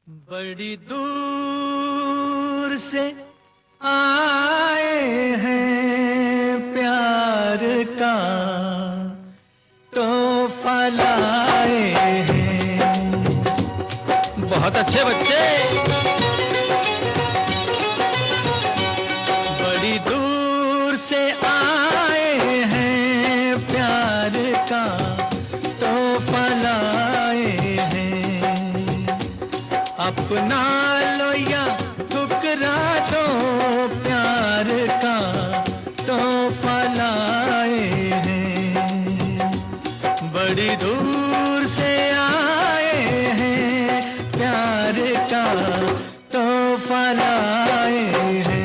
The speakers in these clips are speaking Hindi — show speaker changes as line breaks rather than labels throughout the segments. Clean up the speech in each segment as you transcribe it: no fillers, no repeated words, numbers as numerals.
बड़ी दूर से आए हैं प्यार का तोहफा लाए हैं।
बहुत अच्छे बच्चे।
बड़ी दूर से आए हैं प्यार का तोहफा लाए हैं। अपना लो या ठुकरा दो प्यार का तोहफा लाए हैं। बड़ी दूर से आए हैं प्यार का तोहफा लाए हैं।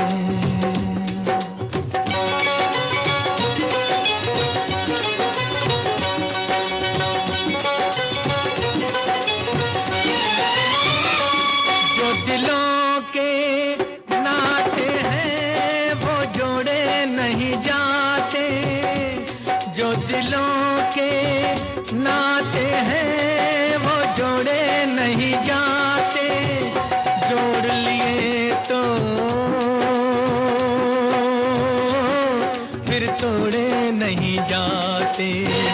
दिलों के नाते हैं वो जोड़े नहीं जाते। जो दिलों के नाते हैं वो जोड़े नहीं जाते। जोड़ लिए तो फिर तोड़े नहीं जाते।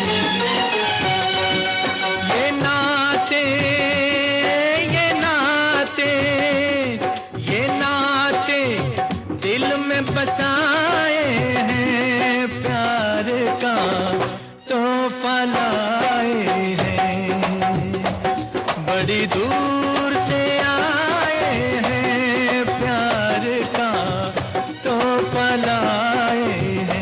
बसाए हैं प्यार का तोहफा लाए हैं। बड़ी दूर से आए हैं प्यार का तोहफा लाए हैं।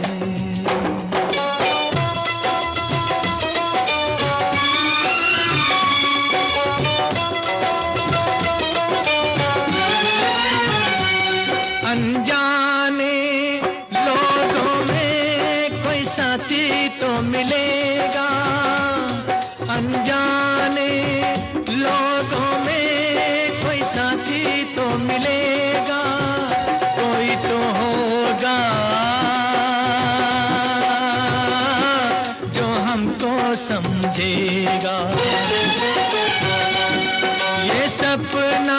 अनजाने लोगों में कोई साथी तो मिलेगा। अनजाने लोगों में कोई साथी तो मिलेगा। कोई तो होगा जो हमको समझेगा। ये सपना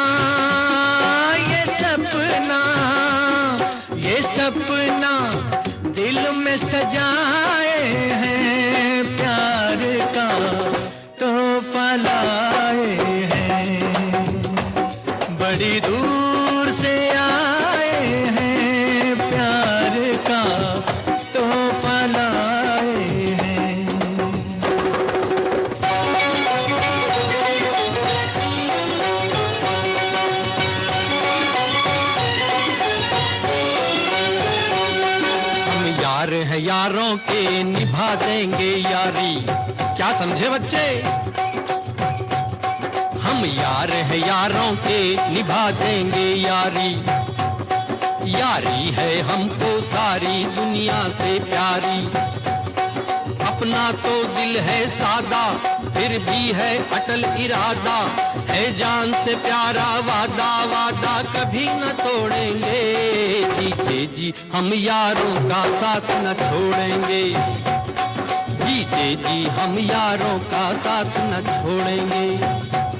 सपना दिल में सजाए हैं प्यार का तोहफा लाए हैं। बड़ी दूर से आए हैं प्यार का तोहफा लाए हैं।
यार है यारों के निभा देंगे यारी। क्या समझे बच्चे? हम यार है यारों के निभा देंगे यारी। यारी है हमको सारी दुनिया से प्यारी। अपना तो दिल है सादा फिर भी है अटल इरादा। है जान से प्यारा वादा वादा कभी न तोड़ेंगे। जीते जी हम यारों का साथ न छोड़ेंगे। जीते जी हम यारों का साथ न छोड़ेंगे।